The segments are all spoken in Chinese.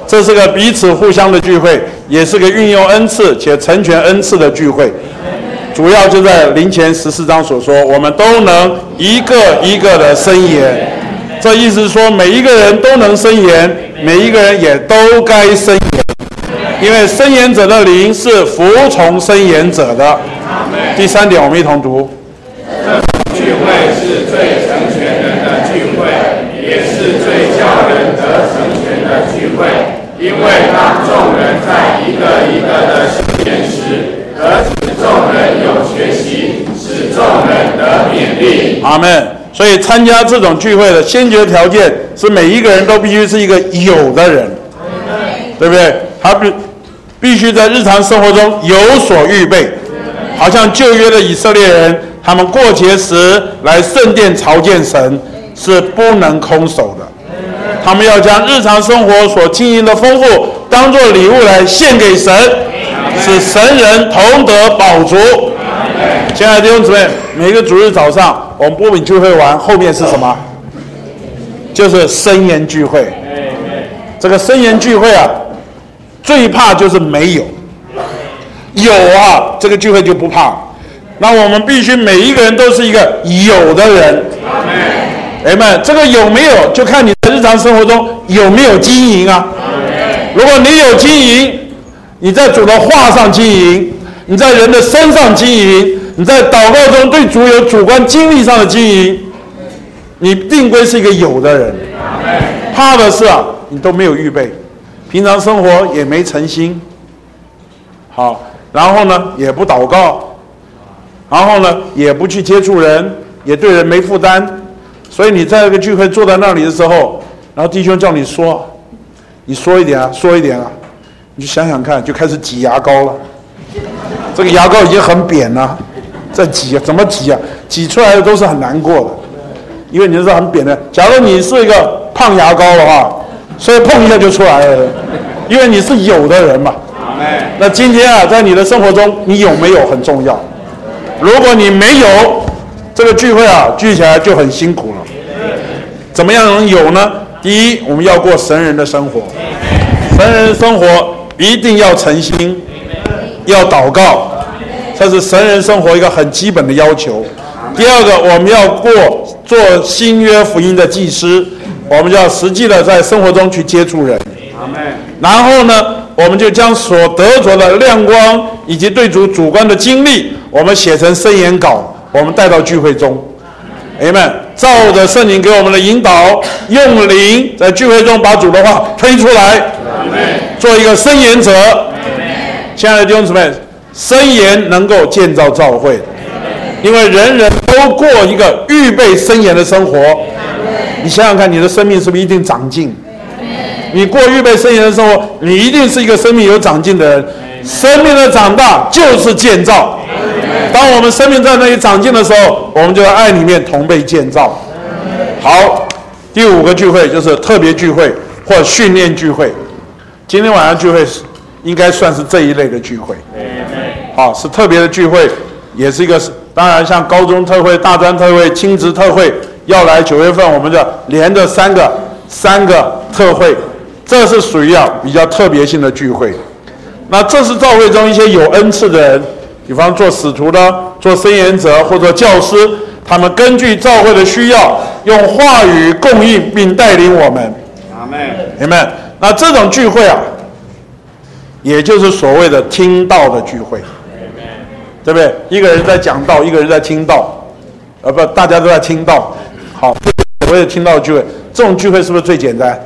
这是个彼此互相的聚会，也是个运用恩赐且成全恩赐的聚会。主要就在林前14章所说，我们都能一个一个的申言。这意思是说，每一个人都能申言，每一个人也都该申言，因为申言者的灵是服从申言者的。第3点，我们一同读。 这聚会是最成全人的聚会，也是最叫人得成全的聚会，因为当众人在一个一个的申言时，得使众人有学习，使众人得勉励。 阿们。所以参加这种聚会的先决条件是每一个人都必须是一个有的人，对不对？他必须在日常生活中有所预备，好像旧约的以色列人，他们过节时来圣殿朝见神是不能空手的，他们要将日常生活所经营的丰富当作礼物来献给神，使神人同得饱足。亲爱的弟兄姊妹，每个主日早上我们波饼聚会完，后面是什么？就是申言聚会。这个申言聚会啊，最怕就是没有，有啊，这个聚会就不怕。那我们必须每一个人都是一个有的人。阿们。这个有没有，就看你在日常生活中有没有经营啊。如果你有经营，你在主的话上经营，你在人的身上经营，你在祷告中对主有主观经历上的经营，你定规是一个有的人。怕的是啊，你都没有预备，平常生活也没诚心，好，然后呢也不祷告，然后呢也不去接触人，也对人没负担，所以你在这个聚会坐在那里的时候，然后弟兄叫你说，你说一点啊，说一点啊，你就想想看，就开始挤牙膏了。这个牙膏已经很扁了，再挤怎么挤啊？挤出来的都是很难过的，因为你是很扁的。假如你是一个胖牙膏的话，所以碰一下就出来了，因为你是有的人嘛。那今天啊，在你的生活中，你有没有很重要？如果你没有，这个聚会啊，聚起来就很辛苦了。怎么样能有呢？第一，我们要过神人的生活，神人的生活一定要诚心，要祷告，这是神人生活一个很基本的要求。第二个，我们要做新约福音的祭司，我们就要实际的在生活中去接触人。然后呢，我们就将所得着的亮光以及对主观的经历，我们写成申言稿，我们带到聚会中。Amen。照着圣灵给我们的引导，用灵在聚会中把主的话推出来，做一个申言者。亲爱的弟兄姊妹，申言能够建造教会，因为人人都过一个预备申言的生活。你想想看，你的生命是不是一定长进？你过预备申言的生活，你一定是一个生命有长进的人。生命的长大就是建造。当我们生命在那里长进的时候，我们就在爱里面同被建造。好，第5个聚会就是特别聚会或训练聚会。今天晚上聚会应该算是这一类的聚会。好，是特别的聚会，也是一个，当然像高中特会、大专特会、亲职特会要来9月份，我们就连着三个特会，这是属于比较特别性的聚会。那这是教会中一些有恩赐的人，比方做使徒的、做申言者或者教师，他们根据教会的需要，用话语供应并带领我们。阿们。阿们。那这种聚会也就是所谓的听道的聚会，对不对？一个人在讲道，一个人在听道，不，大家都在听道。好，所谓的听道的聚会，这种聚会是不是最简单？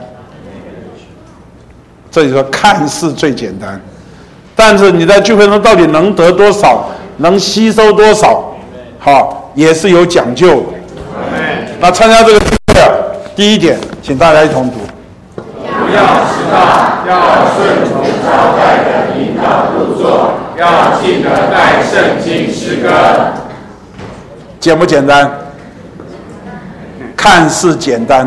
这里说看似最简单，但是你在聚会中到底能得多少，能吸收多少，也是有讲究的。那参加这个聚会第一点，请大家一同读。 不要迟到，要顺从招待的引导入座，要记得带圣经诗歌。 简不简单？看似简单。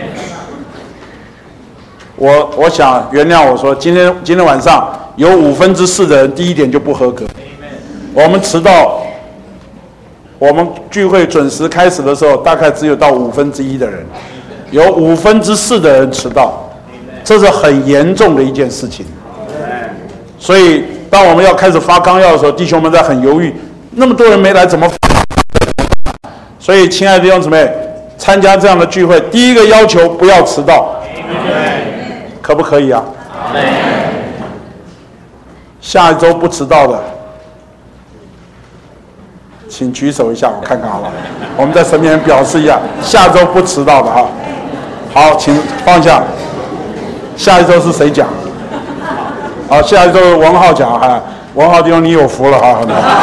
我想原谅我说，今天晚上有4%的人第一点就不合格。我们迟到，我们聚会准时开始的时候，大概只有到1/5的人，有4%的人迟到。 这是很严重的一件事情。所以当我们要开始发纲要的时候，弟兄们在很犹豫，那么多人没来怎么发？所以亲爱的弟兄姊妹，参加这样的聚会，第一个要求不要迟到，可不可以啊？下一周不迟到的，请举手一下，我看看好了。我们在神面前表示一下，下周不迟到的哈。好，请放下。下一周是谁讲？好，下一周文浩讲哈。文浩弟兄，你有福了哈。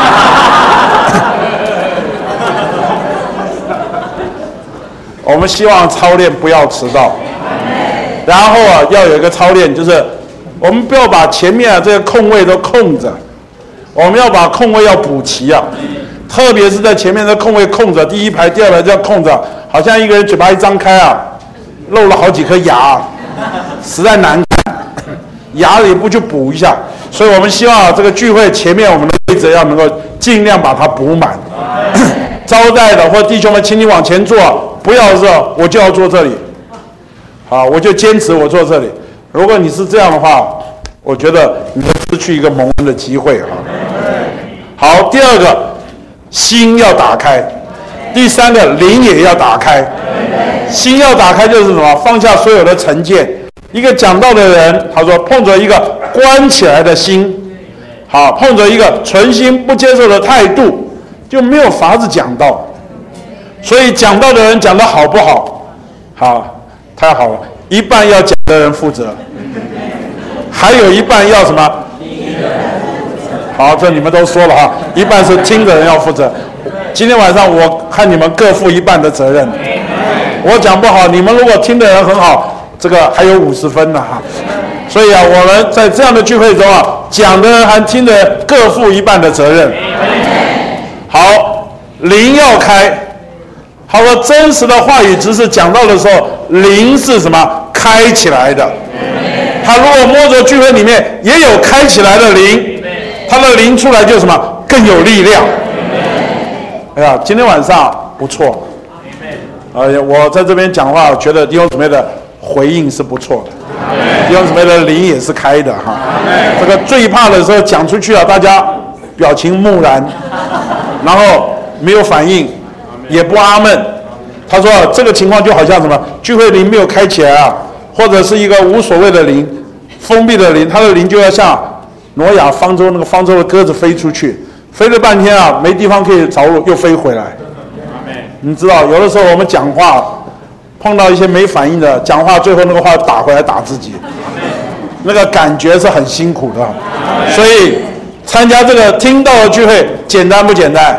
我们希望操练不要迟到，然后要有一个操练，就是我们不要把前面这个空位都空着，我们要把空位要补齐啊。特别是在前面的空位空着，第一排、第二排这样空着，好像一个人嘴巴一张开啊，漏了好几颗牙，实在难看，牙里不去补一下。所以我们希望这个聚会前面我们的位置要能够尽量把它补满。招待的或弟兄们，请你往前坐，不要说我就要坐这里，好，我就坚持我坐这里。如果你是这样的话，我觉得你会失去一个蒙恩的机会啊。好，第二个，心要打开；第三个，灵也要打开。心要打开就是什么？放下所有的成见。一个讲道的人，他说碰着一个关起来的心，好，碰着一个存心不接受的态度，就没有法子讲道。所以讲道的人讲得好不好？好，太好了，一半要讲的人负责，还有一半要什么？好，这你们都说了哈，一半是听的人要负责。今天晚上我看你们各负一半的责任。我讲不好，你们如果听的人很好，这个还有50分呢哈。所以我们在这样的聚会中讲的人和听的人各负一半的责任。好，灵要开。他说真实的话语只是讲到的时候，灵是什么？开起来的。他如果摸着聚会里面也有开起来的灵，他的灵出来就什么？更有力量。哎呀，今天晚上不错。我在这边讲话，我觉得弟兄姊妹的回应是不错的，弟兄姊妹的灵也是开的哈。这个最怕的时候讲出去大家表情木然，然后没有反应，也不阿们。他说这个情况就好像什么？聚会灵没有开起来或者是一个无所谓的灵，封闭的灵，他的灵就要像挪亚方舟那个方舟的鸽子飞出去，飞了半天没地方可以着陆，又飞回来。你知道，有的时候我们讲话碰到一些没反应的，讲话最后那个话打回来打自己，那个感觉是很辛苦的。所以参加这个听道的聚会简单不简单？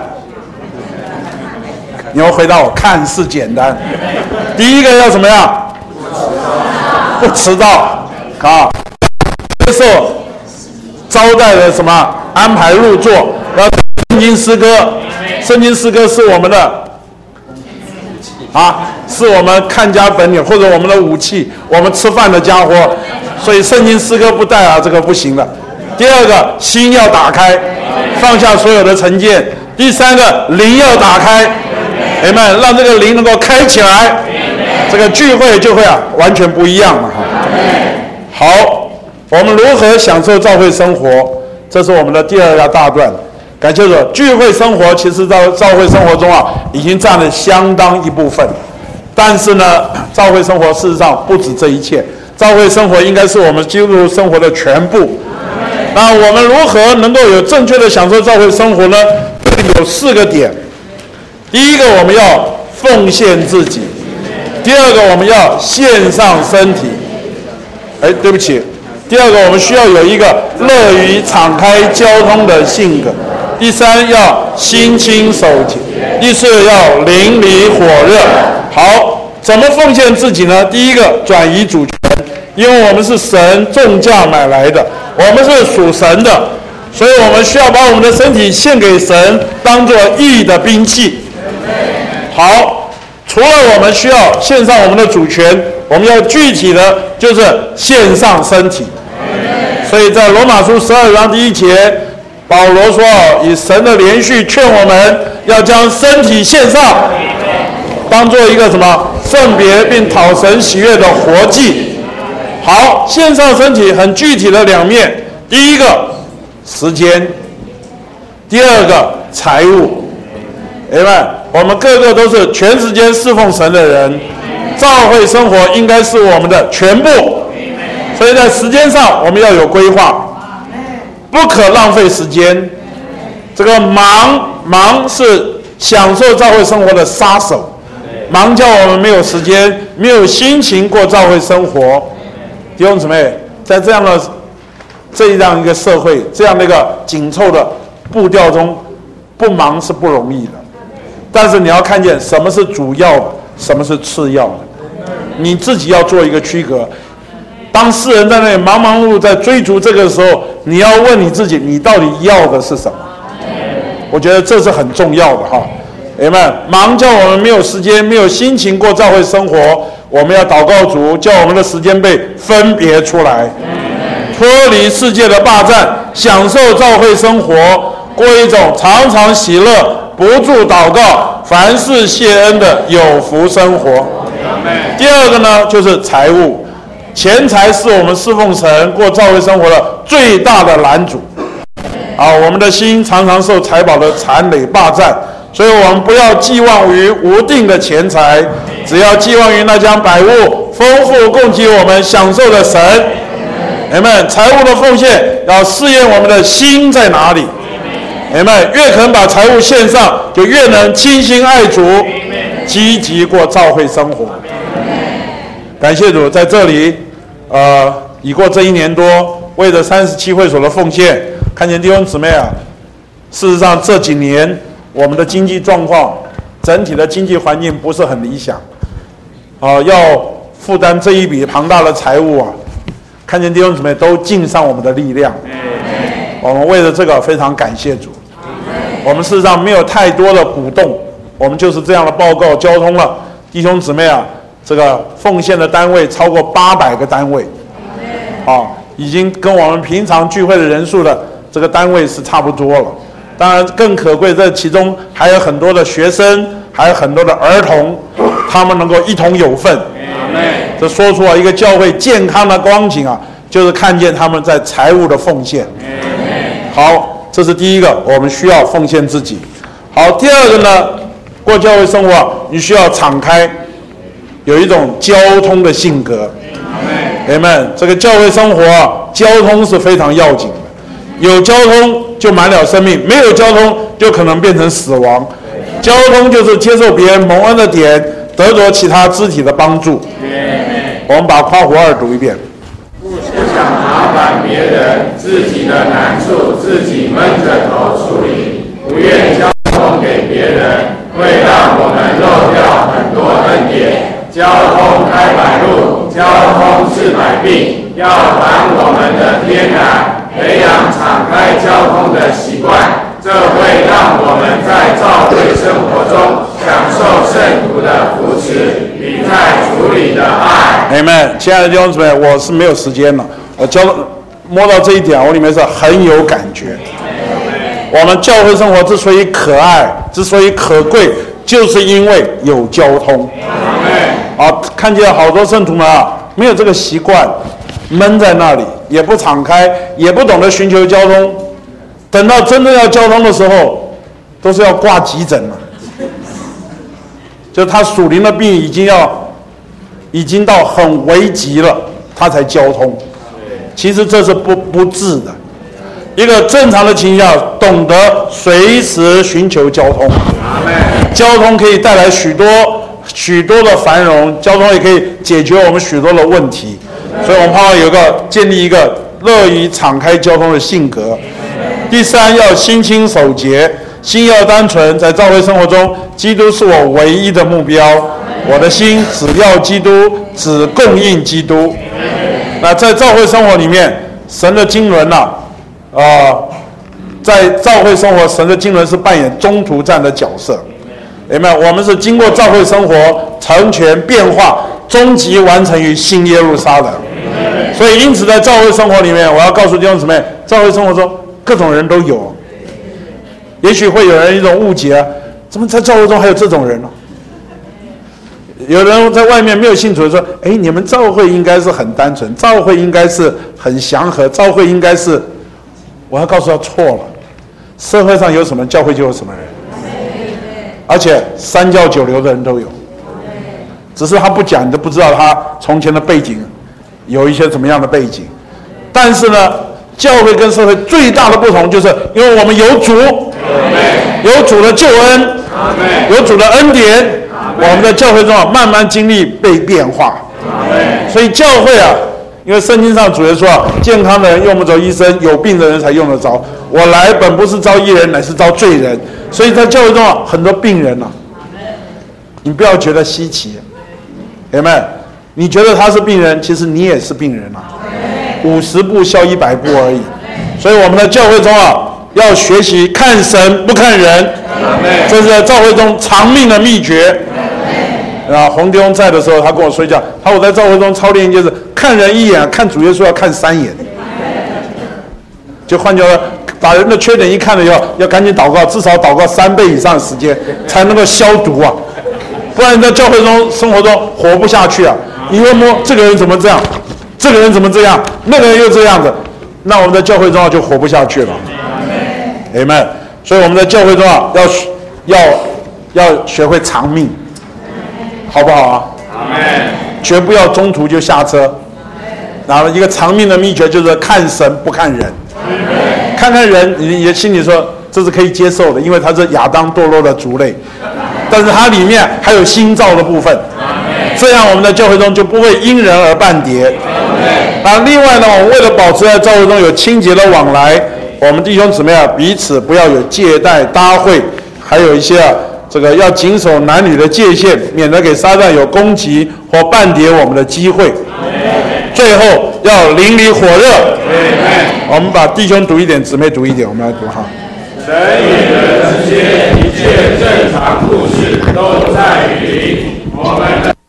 你要回答我，看似简单。第一个要怎么样？不迟到啊，接受招待的什么安排入座，要圣经诗歌，圣经诗歌是我们的是我们看家本领或者我们的武器，我们吃饭的家伙，所以圣经诗歌不带这个不行的。第二个，心要打开，放下所有的成见。第三个，灵要打开，阿们，让这个灵能够开起来，这个聚会就会完全不一样了哈。好，我们如何享受教会生活？这是我们的第二个大段。感谢主，聚会生活其实在教会生活中已经占了相当一部分。但是呢，教会生活事实上不止这一切，教会生活应该是我们基督徒生活的全部。那我们如何能够有正确的享受教会生活呢？这里有4个点。第一个，我们要奉献自己；第二个，我们要献上身体。对不起，第二个，我们需要有一个乐于敞开交通的性格；第三，要心清手洁；第四，要邻里火热。好，怎么奉献自己呢？第一个，转移主权，因为我们是神重价买来的，我们是属神的，所以我们需要把我们的身体献给神，当作义的兵器。好，除了我们需要献上我们的主权，我们要具体的就是献上身体。所以在罗马书12章第1节，保罗说，以神的连续劝我们要将身体献上，当做一个什么圣别并讨神喜悦的活祭。 好，线上身体很具体的两面，第一个时间，第二个财务。明白？我们个个都是全时间侍奉神的人，教会生活应该是我们的全部，所以在时间上我们要有规划，不可浪费时间。这个忙是享受教会生活的杀手，忙叫我们没有时间、没有心情过教会生活。弟兄姊妹，在这样一个社会、这样的一个紧凑的步调中，不忙是不容易的。但是你要看见什么是主要的，什么是次要的，你自己要做一个区隔。当世人在那里忙忙碌碌在追逐这个的时候，你要问你自己，你到底要的是什么？我觉得这是很重要的哈。阿们。忙叫我们没有时间、没有心情过教会生活，我们要祷告主，叫我们的时间被分别出来，脱离世界的霸占，享受教会生活，过一种常常喜乐、不住祷告、凡事谢恩的有福生活。第二个呢，就是财务，钱财是我们侍奉神、过教会生活的最大的拦阻。我们的心常常受财宝的残累霸占，所以我们不要寄望于无定的钱财，只要寄望于那将百物丰富供给我们享受的神。阿们。财务的奉献要试验我们的心在哪里。阿们。越肯把财物献上，就越能倾心爱主，积极过教会生活。感谢主，在这里已过这1年多，为了37会所的奉献，看见弟兄姊妹啊，事实上这几年我们的经济状况，整体的经济环境不是很理想，要负担这一笔庞大的财务啊，看见弟兄姊妹都尽上我们的力量，我们为了这个非常感谢主。我们事实上没有太多的鼓动，我们就是这样的报告交通了。弟兄姊妹啊，这个奉献的单位超过800个单位，已经跟我们平常聚会的人数的这个单位是差不多了。当然更可贵，这其中还有很多的学生，还有很多的儿童，他们能够一同有份。这说出了一个教会健康的光景啊，就是看见他们在财务的奉献。好，这是第一个，我们需要奉献自己。好，第二个呢，过教会生活你需要敞开，有一种交通的性格。阿们。这个教会生活交通是非常要紧的，有交通就满了生命，没有交通就可能变成死亡。交通就是接受别人蒙恩的点，得着其他肢体的帮助。我们把括弧2读一遍。 不想麻烦别人，自己的难处自己闷着头处理，不愿交通给别人，会让我们漏掉很多恩典。交通开百路，交通治百病，要还我们的天然，培养敞开交通的习惯，这会让我们在教会生活中享受圣徒的扶持与在主里的爱。 阿们。亲爱的弟兄姊妹，我是没有时间了，我摸到这一点，我里面是很有感觉。我们教会生活之所以可爱，之所以可贵，就是因为有交通。看见好多圣徒们没有这个习惯，闷在那里，也不敞开，也不懂得寻求交通。等到真正要交通的时候，都是要挂急诊了。就他属灵的病已经到很危急了，他才交通。其实这是不治的。一个正常的情况下，懂得随时寻求交通。交通可以带来许多的繁荣，交通也可以解决我们许多的问题。所以我们盼望建立一个乐于敞开交通的性格。第三，要心清守节，心要单纯。在教会生活中，基督是我唯一的目标，我的心只要基督，只供应基督。那在教会生活里面，神的经纶在教会生活，神的经纶是扮演中途站的角色。有没有？我们是经过教会生活成全变化，终极完成于新耶路撒冷。所以因此在教会生活里面，我要告诉弟兄姊妹，教会生活中各种人都有。也许会有人一种误解怎么在教会中还有这种人呢？ 有人在外面没有信主的说：“哎，你们教会应该是很单纯，教会应该是很祥和，教会应该是……”我要告诉他错了。社会上有什么，教会就有什么人，而且三教九流的人都有，只是他不讲，你都不知道他从前的背景有一些怎么样的背景。但是呢，教会跟社会最大的不同，就是因为我们有主，有主的救恩，有主的恩典，我们的教会中慢慢经历被变化。所以教会啊，因为圣经上主耶稣说，健康的人用不着医生，有病的人才用得着。我来本不是招义人，乃是招罪人。所以在教会中很多病人啊，你不要觉得稀奇，有没有？你觉得他是病人，其实你也是病人啊。50步笑100步而已。所以我们的教会中啊，要学习看神不看人，这是在教会中长命的秘诀。洪弟兄在的时候，他跟我说一下，我在教会中操练就是看人一眼，看主耶稣要看3眼。就换句话说，把人的缺点一看了以后，要赶紧祷告，至少祷告3倍以上的时间，才能够消毒啊！不然在教会中生活中活不下去啊！你会摸这个人怎么这样，这个人怎么这样，那个人又这样子，那我们在教会中就活不下去了。Amen。所以我们在教会中啊，要学会长命，好不好啊？绝不要中途就下车。然后一个长命的秘诀就是看神不看人。看看人，你的心里说这是可以接受的，因为他是亚当堕落的族类，但是它里面还有新造的部分，这样我们的教会中就不会因人而半跌。另外呢，我们为了保持在教会中有清洁的往来，我们弟兄姊妹啊，彼此不要有借贷搭会，还有一些这个要谨守男女的界限，免得给撒旦有攻击或半跌我们的机会。最后要灵里火热。我们把弟兄读一点，姊妹读一点，我们来读哈。 神与人之间一切正常故事都在于灵，我们的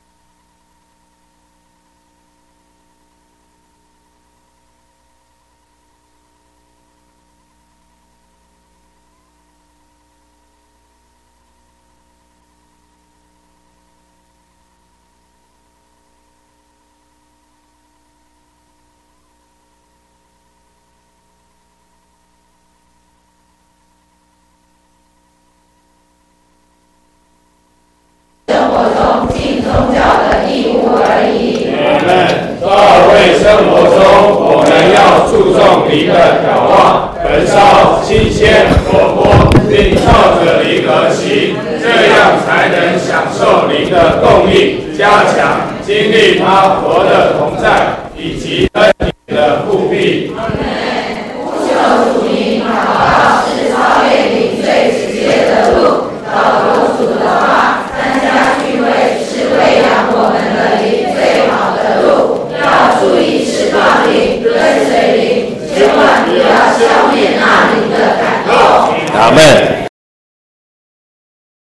生活中，我们要注重灵的眺望，焚烧、新鲜、活泼，并照着灵而行，这样才能享受灵的供应，加强经历他活的同在，以及恩